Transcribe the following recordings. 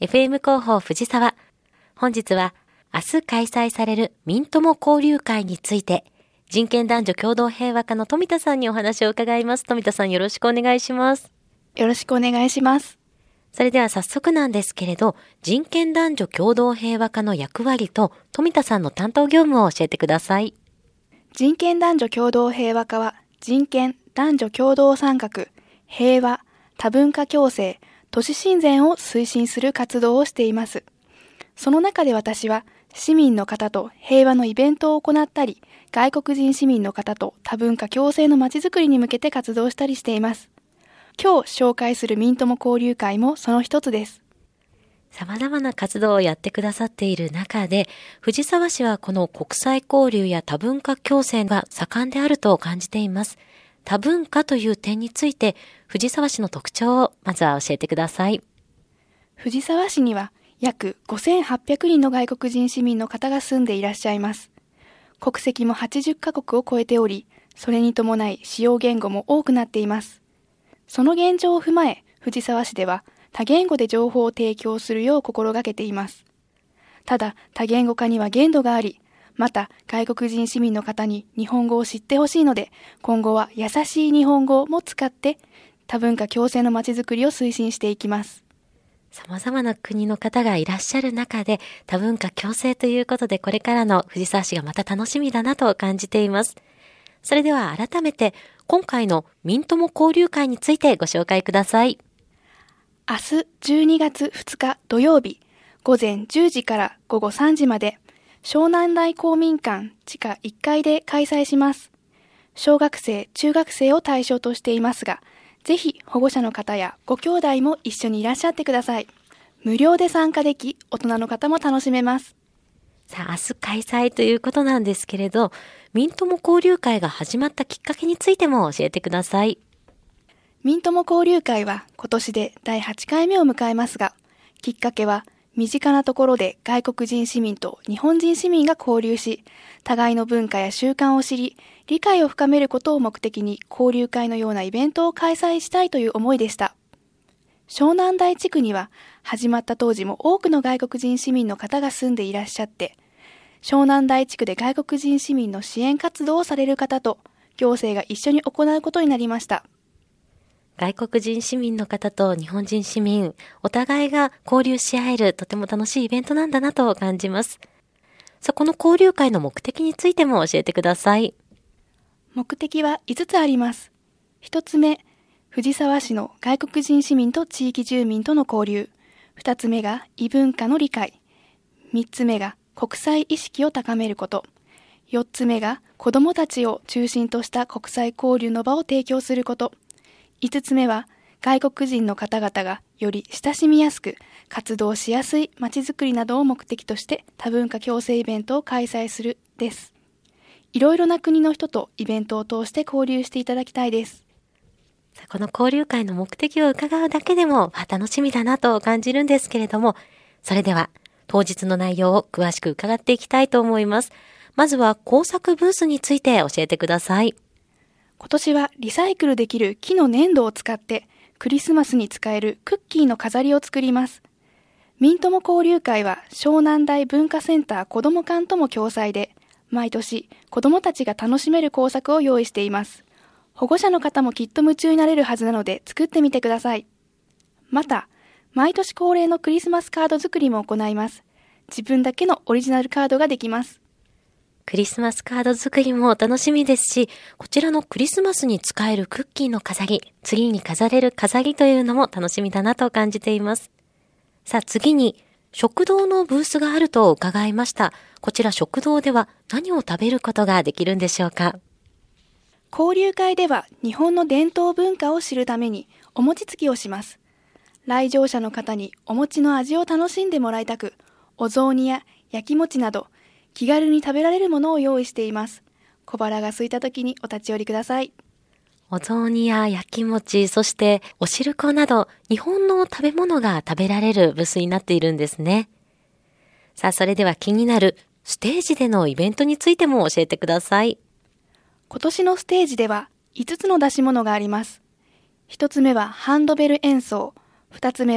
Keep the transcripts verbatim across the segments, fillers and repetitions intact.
エフエム 広報藤沢。本日は明日開催されるミントモ交流会について、人権男女共同平和課の富田さんにお話を伺います。富田さん、よろしくお願いします。 よろしくお願いします。 それでは早速なんですけれど、人権男女共同平和課の役割と富田さんの担当業務を教えてください。 人権男女共同平和課は、人権、男女共同参画、平和、多文化共生、都市親善を推進する活動をしています。その中で私は、市民の方と平和のイベントを行ったり、外国人市民の方と多文化共生のまちづくりに向けて活動したりしています。今日紹介するミントモ交流会もその一つです。 様々な活動をやってくださっている中で、藤沢市はこの国際交流や多文化共生が盛んであると感じています。多文化という点について、藤沢市の特徴をまずは教えてください。 藤沢市には約ごせんはっぴゃくにんの外国人市民の方が住んでいらっしゃいます。国籍もはちじゅっかこくを超えており、それに伴い使用言語も多くなっています。その現状を踏まえ、藤沢市では多言語で情報を提供するよう心がけています。ただ、多言語化には限度があり、また外国人市民の方に日本語を知ってほしいので、今後は優しい日本語も使って多文化共生のまちづくりを推進していきます。 様々な国の方がいらっしゃる中で、多文化共生ということで、これからの藤沢市がまた楽しみだなと感じています。それでは改めて、今回のミントモ交流会についてご紹介ください。 明日じゅうにがつふつか土曜日、午前じゅうじから午後さんじまで、湘南台公民館地下いっかいで開催します。小学生、中学生を対象としていますが、ぜひ保護者の方やご兄弟も一緒にいらっしゃってください。無料で参加でき、大人の方も楽しめます。 さあ、明日開催ということなんですけれど、ミントモ交流会が始まったきっかけについても教えてください。 ミントモ交流会は今年でだいはちかいめを迎えますが、きっかけは身近なところで外国人市民と日本人市民が交流し、互いの文化や習慣を知り、理解を深めることを目的に交流会のようなイベントを開催したいという思いでした。湘南台地区には始まった当時も多くの外国人市民の方が住んでいらっしゃって、湘南台地区で外国人市民の支援活動をされる方と行政が一緒に行うことになりました。 外国人市民の方と日本人市民、お互いが交流し合えるとても楽しいイベントなんだなと感じます。さあ、この交流会の目的についても教えてください。 目的はいつつあります。一つ目、藤沢市の外国人市民と地域住民との交流。二つ目が異文化の理解。三つ目が国際意識を高めること。四つ目が子どもたちを中心とした国際交流の場を提供すること。五つ目は外国人の方々がより親しみやすく活動しやすいまちづくりなどを目的として多文化共生イベントを開催するです。いろいろな国の人とイベントを通して交流していただきたいです。 さあ、この交流会の目的を伺うだけでも楽しみだなと感じるんですけれども、それでは当日の内容を詳しく伺っていきたいと思います。まずは工作ブースについて教えてください。 今年はリサイクルできる木の粘土を使ってクリスマスに使えるクッキーの飾りを作ります。ミントモ交流会は湘南台文化センター子ども館とも共催で、毎年子どもたちが楽しめる工作を用意しています。保護者の方もきっと夢中になれるはずなので作ってみてください。また、毎年恒例のクリスマスカード作りも行います。自分だけのオリジナルカードができます。 クリスマスカード作りも楽しみですし、こちらのクリスマスに使えるクッキーの飾り、次に飾れる飾りというのも楽しみだなと感じています。さあ、次に食堂のブースがあると伺いました。こちら食堂では何を食べることができるんでしょうか？ 交流会では日本の伝統文化を知るためにお餅つきをします。来場者の方にお餅の味を楽しんでもらいたく、お雑煮や焼き餅など気軽に食べられるものを用意しています。小腹が空いた時にお立ち寄りください。 お雑煮や焼き餅、そしてお汁粉など日本の食べ物が食べられるブースになっているんですね。さあ、それでは気になるステージでのイベントについても教えてください。 今年のステージではいつつの出し物があります。ひとつめはハンドベル演奏、ふたつめは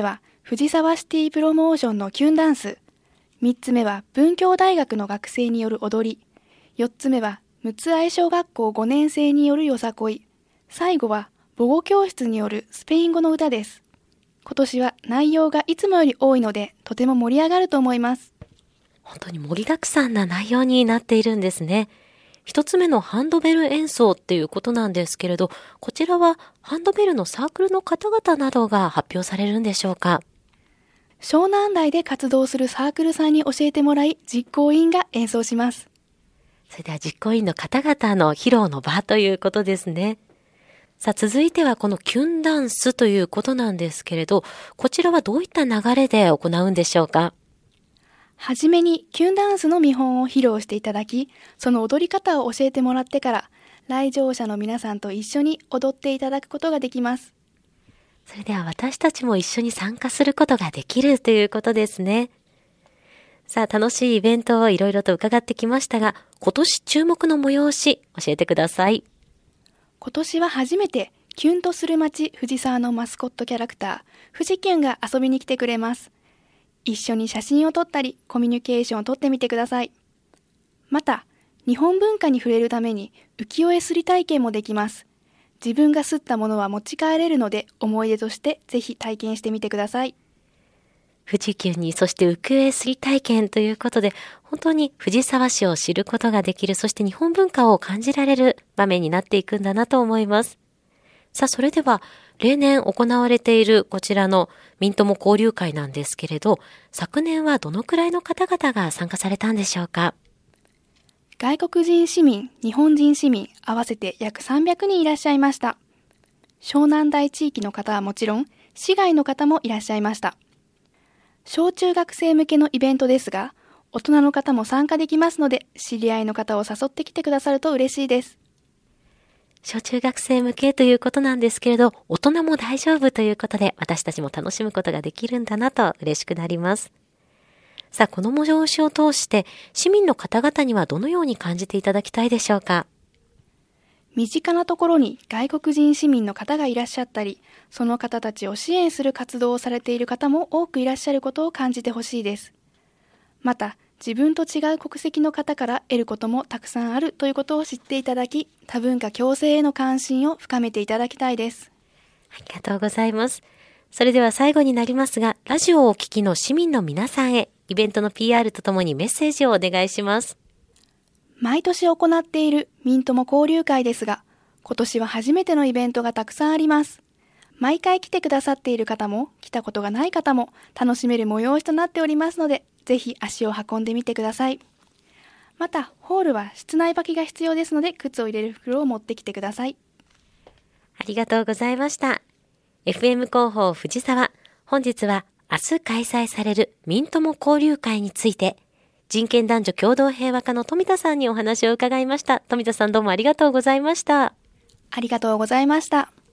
藤沢シティプロモーションのキュンダンス。みっつめは文教大学の学生による踊り。よっつめはむつ愛小学校ごねん生によるよさこい。最後は母語教室によるスペイン語の歌です。今年は内容がいつもより多いので、とても盛り上がると思います。 本当に盛りだくさんな内容になっているんですね。一つ目のハンドベル演奏っていうことなんですけれど、こちらはハンドベルのサークルの方々などが発表されるんでしょうか？ 湘南台で活動するサークルさんに教えてもらい、実行委員が演奏します。 それでは実行委員の方々の披露の場ということですね。さあ続いてはこのキュンダンスということなんですけれど、こちらはどういった流れで行うんでしょうか？ はじめにキュンダンスの見本を披露していただき、その踊り方を教えてもらってから、来場者の皆さんと一緒に踊っていただくことができます。 それでは私たちも一緒に参加することができるということですね。さあ楽しいイベントをいろいろと伺ってきましたが、今年注目の催し教えてください。 今年は初めてキュンとする街藤沢のマスコットキャラクター、藤キュンが遊びに来てくれます。一緒に写真を撮ったり、コミュニケーションをとってみてください。また、日本文化に触れるために浮世絵すり体験もできます。自分が刷ったものは持ち帰れるので、思い出としてぜひ体験してみてください。 富士急に、そして浮世絵すり体験ということで、本当に藤沢市を知ることができる、そして日本文化を感じられる場面になっていくんだなと思います。さあ、それでは、例年行われているこちらの民友交流会なんですけれど、昨年はどのくらいの方々が参加されたんでしょうか？ 外国人市民、日本人市民、合わせて約さんびゃくにんいらっしゃいました。湘南台地域の方はもちろん、市外の方もいらっしゃいました。小中学生向けのイベントですが、大人の方も参加できますので、知り合いの方を誘ってきてくださると嬉しいです。 小中学生向けということなんですけれど、大人も大丈夫ということで、私たちも楽しむことができるんだなと嬉しくなります。さあ、この催しを通して、市民の方々にはどのように感じていただきたいでしょうか？ 身近なところに外国人市民の方がいらっしゃったり、その方たちを支援する活動をされている方も多くいらっしゃることを感じてほしいです。また、自分と違う国籍の方から得ることもたくさんあるということを知っていただき、多文化共生への関心を深めていただきたいです。 ありがとうございます。それでは最後になりますが、ラジオをお聞きの市民の皆さんへ、イベントの ピーアール とともにメッセージをお願いします。 毎年行っている民友交流会ですが、今年は初めてのイベントがたくさんあります。毎回来てくださっている方も、来たことがない方も楽しめる催しとなっておりますので、ぜひ足を運んでみてください。また、ホールは室内履きが必要ですので、靴を入れる袋を持ってきてください。 ありがとうございました。エフエム 広報藤沢、本日は明日開催される民友交流会について、人権男女共同平和課の富田さんにお話を伺いました。富田さんどうもありがとうございました。 ありがとうございました。